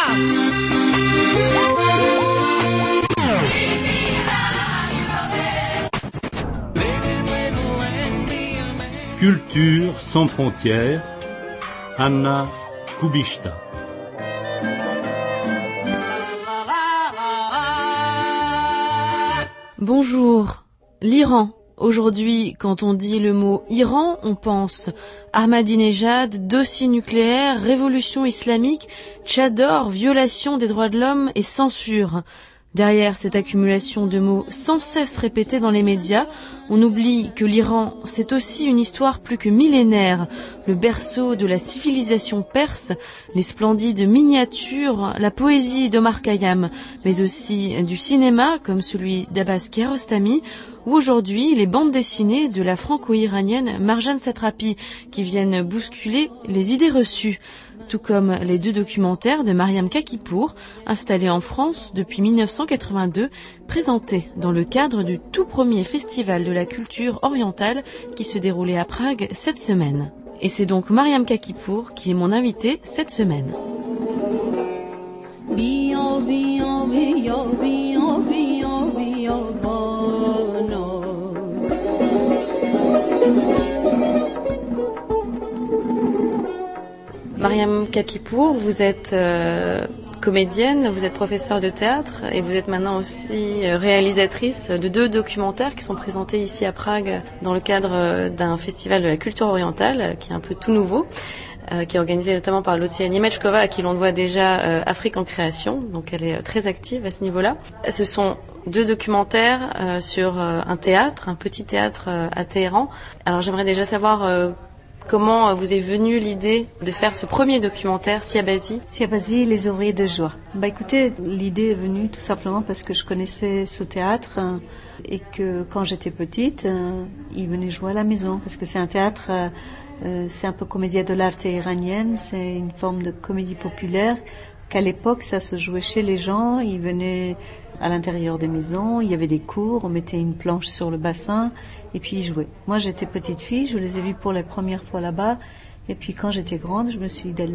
Culture sans frontières, Anna Kubishta. Bonjour. L'Iran. Aujourd'hui, quand on dit le mot Iran, on pense Ahmadinejad, dossier nucléaire, révolution islamique, tchador, violation des droits de l'homme et censure. Derrière cette accumulation de mots sans cesse répétés dans les médias, on oublie que l'Iran, c'est aussi une histoire plus que millénaire, le berceau de la civilisation perse, les splendides miniatures, la poésie d'Omar Khayyam, mais aussi du cinéma comme celui d'Abbas Kiarostami, ou aujourd'hui les bandes dessinées de la franco-iranienne Marjane Satrapi qui viennent bousculer les idées reçues, tout comme les deux documentaires de Mariam Kakipour, installés en France depuis 1982, présentés dans le cadre du tout premier festival de la culture orientale qui se déroulait à Prague cette semaine. Et c'est donc Mariam Kakipour qui est mon invitée cette semaine. Mariam Kakipour, vous êtes comédienne, vous êtes professeure de théâtre et vous êtes maintenant aussi réalisatrice de deux documentaires qui sont présentés ici à Prague dans le cadre d'un festival de la culture orientale qui est un peu tout nouveau, qui est organisé notamment par Lucia Nemechkova à qui l'on doit déjà Afrique en création, donc elle est très active à ce niveau-là. Ce sont deux documentaires sur un théâtre, un petit théâtre à Téhéran. Alors j'aimerais déjà savoir comment vous est venue l'idée de faire ce premier documentaire, Siabazi ? Siabazi, les ouvriers de joie. Écoutez, l'idée est venue tout simplement parce que je connaissais ce théâtre et que quand j'étais petite, il venait jouer à la maison parce que c'est un théâtre, c'est un peu comédia dell'arte iranienne, c'est une forme de comédie populaire qu'à l'époque ça se jouait chez les gens, ils venaient à l'intérieur des maisons, il y avait des cours, on mettait une planche sur le bassin et puis ils jouaient. Moi j'étais petite fille, je les ai vus pour la première fois là-bas et puis quand j'étais grande, je me suis dit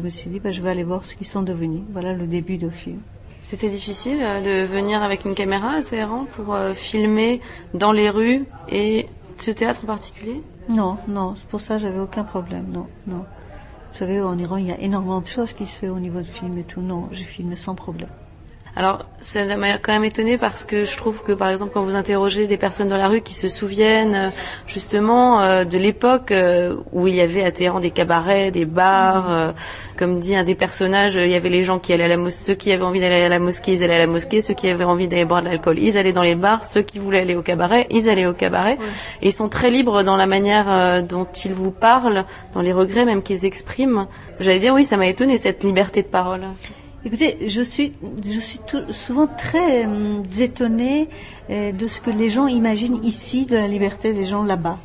je vais aller voir ce qu'ils sont devenus. Voilà le début du film. C'était difficile de venir avec une caméra à Téhéran pour filmer dans les rues et ce théâtre en particulier ? Non, pour ça j'avais aucun problème, non. Vous savez, en Iran, il y a énormément de choses qui se font au niveau de film et tout. Non, j'ai filmé sans problème. Alors, ça m'a quand même étonnée parce que je trouve que, par exemple, quand vous interrogez des personnes dans la rue qui se souviennent justement de l'époque où il y avait à Téhéran des cabarets, des bars, comme dit un des personnages, il y avait les gens qui allaient à la mosquée, ceux qui avaient envie d'aller à la mosquée, ils allaient à la mosquée, ceux qui avaient envie d'aller boire de l'alcool, ils allaient dans les bars, ceux qui voulaient aller au cabaret, ils allaient au cabaret. Oui. Et ils sont très libres dans la manière dont ils vous parlent, dans les regrets même qu'ils expriment. J'allais dire, oui, ça m'a étonnée cette liberté de parole. Écoutez, je suis souvent très étonnée de ce que les gens imaginent ici de la liberté des gens là-bas.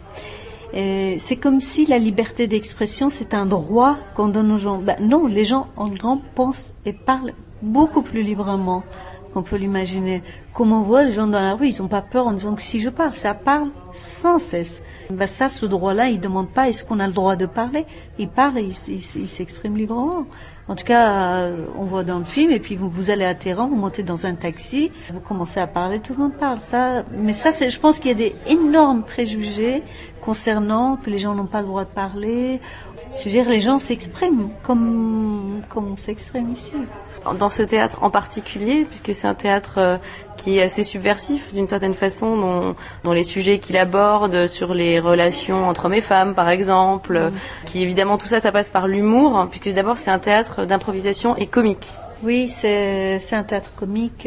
C'est comme si la liberté d'expression, c'est un droit qu'on donne aux gens. Non, les gens en Iran pensent et parlent beaucoup plus librement qu'on peut l'imaginer. Comme on voit les gens dans la rue, ils n'ont pas peur en disant que si je parle, ça parle sans cesse. Ça, ce droit-là, ils ne demandent pas est-ce qu'on a le droit de parler. Ils parlent et ils s'expriment librement. En tout cas, on voit dans le film, et puis vous allez à Téhéran, vous montez dans un taxi, vous commencez à parler, tout le monde parle. Mais je pense qu'il y a des énormes préjugés concernant que les gens n'ont pas le droit de parler. Je veux dire, les gens s'expriment comme on s'exprime ici. Dans ce théâtre en particulier, puisque c'est un théâtre qui est assez subversif d'une certaine façon, dans les sujets qu'il aborde, sur les relations entre hommes et femmes par exemple, qui évidemment tout ça passe par l'humour, puisque d'abord c'est un théâtre d'improvisation et comique. Oui, c'est un théâtre comique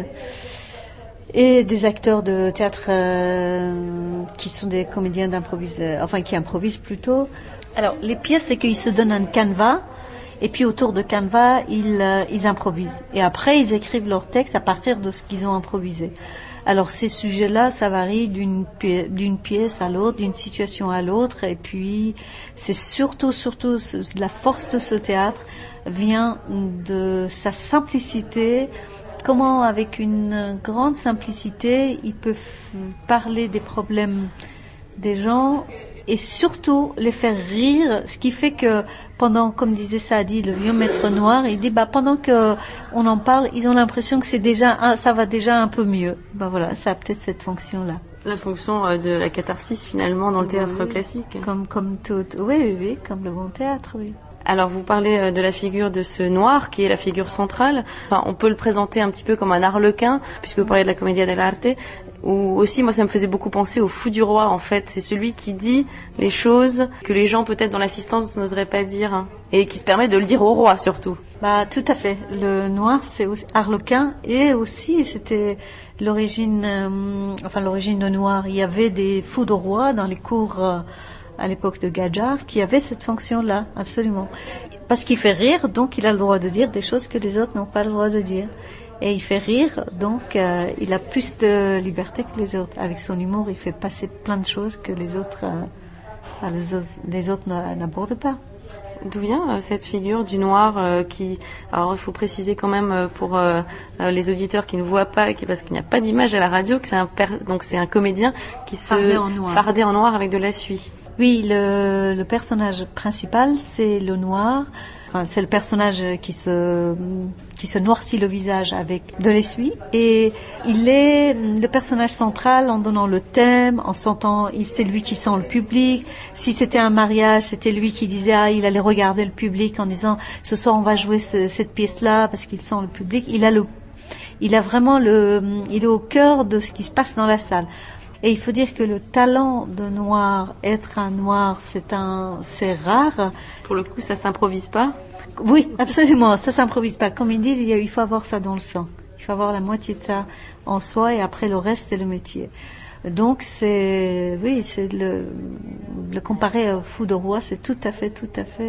et des acteurs de théâtre qui sont des comédiens qui improvisent plutôt. Alors, les pièces, c'est qu'ils se donnent un canevas, et puis autour de canevas, ils improvisent. Et après, ils écrivent leur texte à partir de ce qu'ils ont improvisé. Alors, ces sujets-là, ça varie d'une pièce à l'autre, d'une situation à l'autre, et puis c'est surtout, la force de ce théâtre vient de sa simplicité. Comment, avec une grande simplicité, ils peuvent parler des problèmes des gens et surtout les faire rire, ce qui fait que pendant, comme disait Saadi, le vieux maître noir, il dit pendant que on en parle, ils ont l'impression que ça va déjà un peu mieux. Voilà, ça a peut-être cette fonction-là. La fonction de la catharsis finalement dans le théâtre classique. Comme tout, oui, comme le bon théâtre, oui. Alors vous parlez de la figure de ce noir qui est la figure centrale. On peut le présenter un petit peu comme un arlequin, puisque vous parlez de la Commedia dell'arte. Ou aussi, moi, ça me faisait beaucoup penser au fou du roi, en fait. C'est celui qui dit les choses que les gens, peut-être, dans l'assistance, n'oseraient pas dire. Hein, et qui se permet de le dire au roi, surtout. Tout à fait. Le noir, c'est aussi arlequin. Et aussi, c'était l'origine de noir. Il y avait des fous de roi dans les cours à l'époque de Gadjar qui avaient cette fonction-là, absolument. Parce qu'il fait rire, donc il a le droit de dire des choses que les autres n'ont pas le droit de dire. Et il fait rire, donc il a plus de liberté que les autres. Avec son humour, il fait passer plein de choses que les autres n'abordent pas. D'où vient cette figure du noir qui... Alors il faut préciser quand même pour les auditeurs qui ne voient pas, parce qu'il n'y a pas d'image à la radio, que c'est un comédien qui se fardait en noir avec de la suie. Oui, le personnage principal, c'est le noir. Enfin, c'est le personnage qui se noircit le visage avec de l'essuie. Et il est le personnage central en donnant le thème, en sentant, c'est lui qui sent le public. Si c'était un mariage, c'était lui qui disait, il allait regarder le public en disant, ce soir on va jouer cette pièce-là parce qu'il sent le public. Il est au cœur de ce qui se passe dans la salle. Et il faut dire que le talent de noir, être un noir, c'est rare. Pour le coup, ça s'improvise pas? Oui, absolument, ça s'improvise pas. Comme ils disent, il faut avoir ça dans le sang. Il faut avoir la moitié de ça en soi et après le reste, c'est le métier. Donc c'est le comparer au fou de roi, c'est tout à fait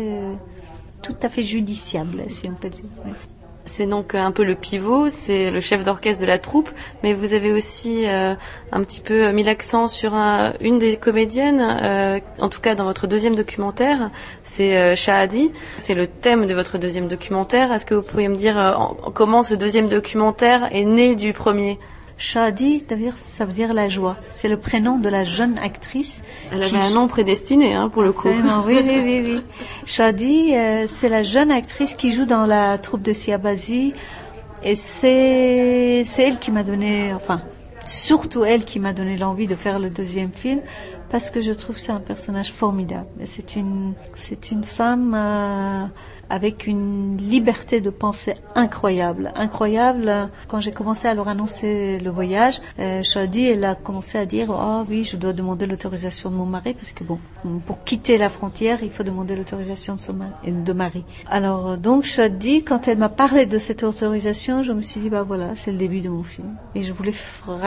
judiciable, si on peut dire. Oui. C'est donc un peu le pivot, c'est le chef d'orchestre de la troupe, mais vous avez aussi un petit peu mis l'accent sur une des comédiennes, en tout cas dans votre deuxième documentaire, c'est Shahadi. C'est le thème de votre deuxième documentaire. Est-ce que vous pourriez me dire comment ce deuxième documentaire est né du premier ? Shahadi, ça veut dire la joie. C'est le prénom de la jeune actrice. Elle avait un nom prédestiné, pour le coup. Oui. Shahadi, c'est la jeune actrice qui joue dans la troupe de Siabazi. Et c'est elle qui m'a donné, surtout elle qui m'a donné l'envie de faire le deuxième film, parce que je trouve que c'est un personnage formidable. C'est une femme avec une liberté de pensée incroyable. Quand j'ai commencé à leur annoncer le voyage, Shahadi, elle a commencé à dire, oui, je dois demander l'autorisation de mon mari, parce que pour quitter la frontière, il faut demander l'autorisation de mari. Alors, donc, Shahadi, quand elle m'a parlé de cette autorisation, je me suis dit, voilà, c'est le début de mon film. Et je voulais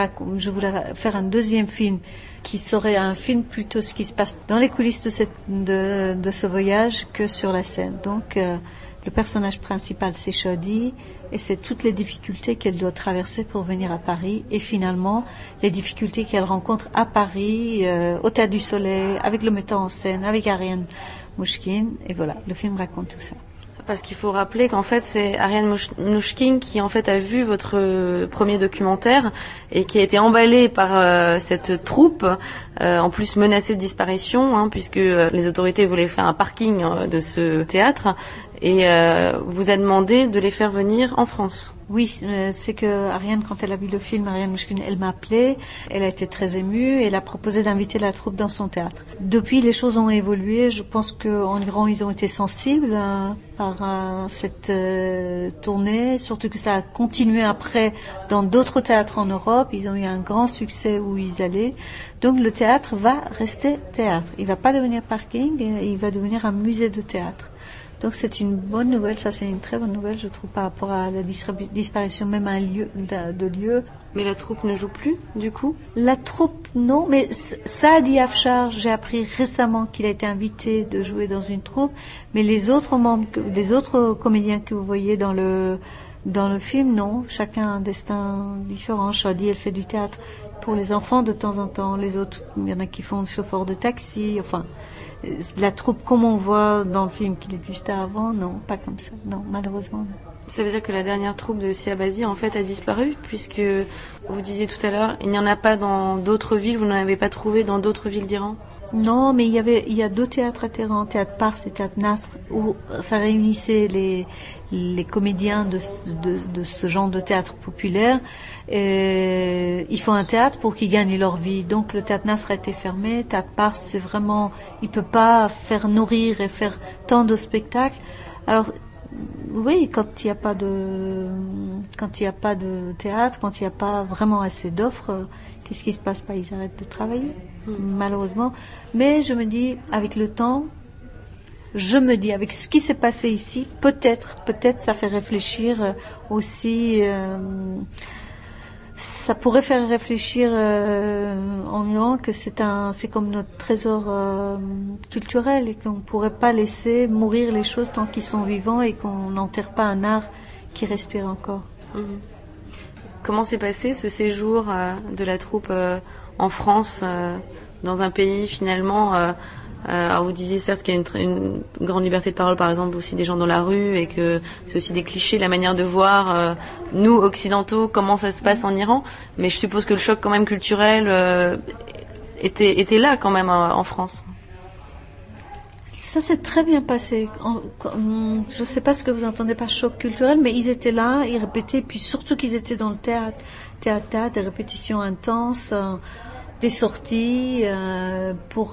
faire un deuxième film qui serait un film plutôt ce qui se passe dans les coulisses de ce voyage que sur la scène. Donc, le personnage principal, c'est Shahadi, et c'est toutes les difficultés qu'elle doit traverser pour venir à Paris, et finalement, les difficultés qu'elle rencontre à Paris, au Théâtre du Soleil, avec le metteur en scène, avec Ariane Mnouchkine, et voilà, le film raconte tout ça. Parce qu'il faut rappeler qu'en fait c'est Ariane Mnouchkine qui en fait a vu votre premier documentaire et qui a été emballée par cette troupe, en plus menacée de disparition, puisque les autorités voulaient faire un parking de ce théâtre, et vous a demandé de les faire venir en France. Oui, c'est que Ariane, quand elle a vu le film, Ariane Mnouchkine, elle m'a appelée, elle a été très émue, et elle a proposé d'inviter la troupe dans son théâtre. Depuis, les choses ont évolué. Je pense qu'en Iran, ils ont été sensibles par cette tournée, surtout que ça a continué après dans d'autres théâtres en Europe. Ils ont eu un grand succès où ils allaient. Donc le théâtre va rester théâtre. Il va pas devenir parking, il va devenir un musée de théâtre. Donc c'est une bonne nouvelle, ça c'est une très bonne nouvelle, je trouve, par rapport à la disparition même de lieu. Mais la troupe ne joue plus, du coup ? La troupe, non, mais Saadi Afshar, j'ai appris récemment qu'il a été invité de jouer dans une troupe, mais les autres comédiens que vous voyez dans le film, non, chacun a un destin différent. Shahadi, elle fait du théâtre pour les enfants de temps en temps, les autres, il y en a qui font chauffeur de taxi, la troupe comme on voit dans le film qu'il existait avant, non, pas comme ça, non, malheureusement. Non. Ça veut dire que la dernière troupe de Siabazi en fait a disparu, puisque vous disiez tout à l'heure, il n'y en a pas dans d'autres villes, vous n'en avez pas trouvé dans d'autres villes d'Iran ? Non, mais il y a deux théâtres à Téhéran, Théâtre Pars et Théâtre Nasr, où ça réunissait les comédiens de ce genre de théâtre populaire. Ils font un théâtre pour qu'ils gagnent leur vie. Donc le Théâtre Nasr a été fermé. Théâtre Pars, c'est vraiment, il peut pas faire nourrir et faire tant de spectacles. Alors oui, quand il n'y a pas de théâtre, quand il n'y a pas vraiment assez d'offres, qu'est-ce qui se passe? Ils arrêtent de travailler, malheureusement. Mais je me dis, avec le temps, avec ce qui s'est passé ici, peut-être ça fait réfléchir aussi. Ça pourrait faire réfléchir en Iran que c'est comme notre trésor culturel et qu'on ne pourrait pas laisser mourir les choses tant qu'ils sont vivants et qu'on n'enterre pas un art qui respire encore. Comment s'est passé ce séjour de la troupe en France, dans un pays finalement alors vous disiez certes qu'il y a une grande liberté de parole, par exemple, aussi des gens dans la rue, et que c'est aussi des clichés, la manière de voir, nous, occidentaux, comment ça se passe en Iran, mais je suppose que le choc quand même culturel était là quand même en France. Ça s'est très bien passé. Je ne sais pas ce que vous entendez par choc culturel, mais ils étaient là, ils répétaient, puis surtout qu'ils étaient dans le théâtre, des répétitions intenses, des sorties pour...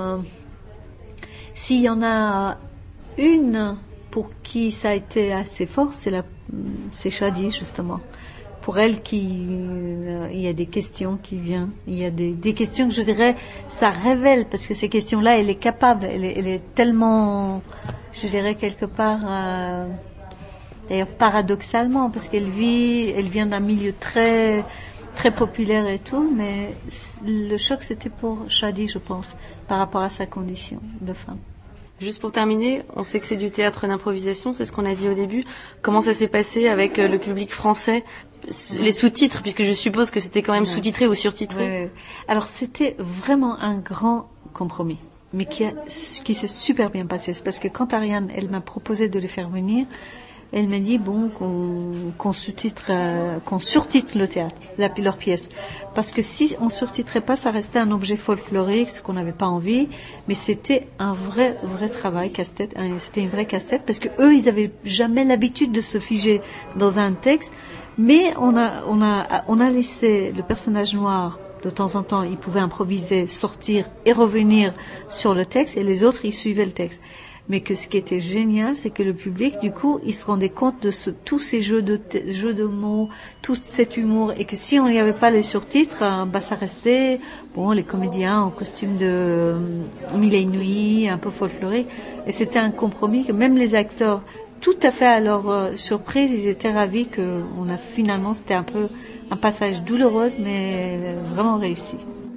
S'il y en a une pour qui ça a été assez fort, c'est Shadi, justement. Pour elle, il y a des questions qui viennent. Il y a des questions que je dirais, ça révèle, parce que ces questions-là, elle est capable. Elle est tellement, je dirais quelque part, d'ailleurs paradoxalement, parce elle vient d'un milieu très, très populaire et tout, mais le choc, c'était pour Shadi, je pense, par rapport à sa condition de femme. Juste pour terminer, on sait que c'est du théâtre d'improvisation, c'est ce qu'on a dit au début. Comment ça s'est passé avec le public français, les sous-titres, puisque je suppose que c'était quand même sous-titré ou surtitré? Alors c'était vraiment un grand compromis, mais qui s'est super bien passé. C'est parce que quand Ariane, elle m'a proposé de les faire venir, elle m'a dit qu'on surtitre le théâtre, leur pièce, parce que si on surtitrait pas, ça restait un objet folklorique, ce qu'on n'avait pas envie. Mais c'était un vrai travail casse-tête. C'était une vraie casse-tête parce que eux, ils avaient jamais l'habitude de se figer dans un texte. Mais on a laissé le personnage noir. De temps en temps, il pouvait improviser, sortir et revenir sur le texte, et les autres, ils suivaient le texte. Mais que ce qui était génial, c'est que le public, du coup, il se rendait compte de tous ces jeux de mots, tout cet humour, et que si on n'y avait pas les surtitres, ça restait, les comédiens en costume de mille et une nuits, un peu folklorique, et c'était un compromis que même les acteurs, tout à fait à leur surprise, ils étaient ravis finalement, c'était un peu un passage douloureux, mais vraiment réussi.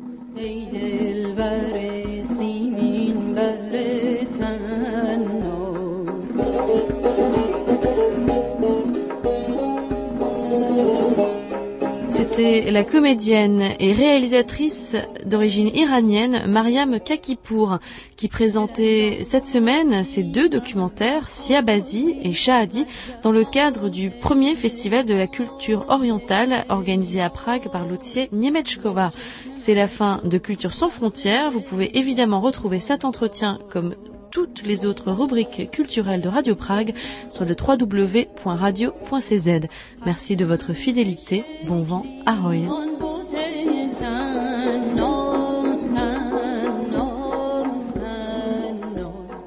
C'était la comédienne et réalisatrice d'origine iranienne Mariam Kakipour qui présentait cette semaine ses deux documentaires, Siabazi et Shahadi, dans le cadre du premier festival de la culture orientale organisé à Prague par l'hôtelier Niemeczkova. C'est la fin de Culture sans frontières. Vous pouvez évidemment retrouver cet entretien comme toutes les autres rubriques culturelles de Radio Prague sur le www.radio.cz. Merci de votre fidélité. Bon vent, ahoj.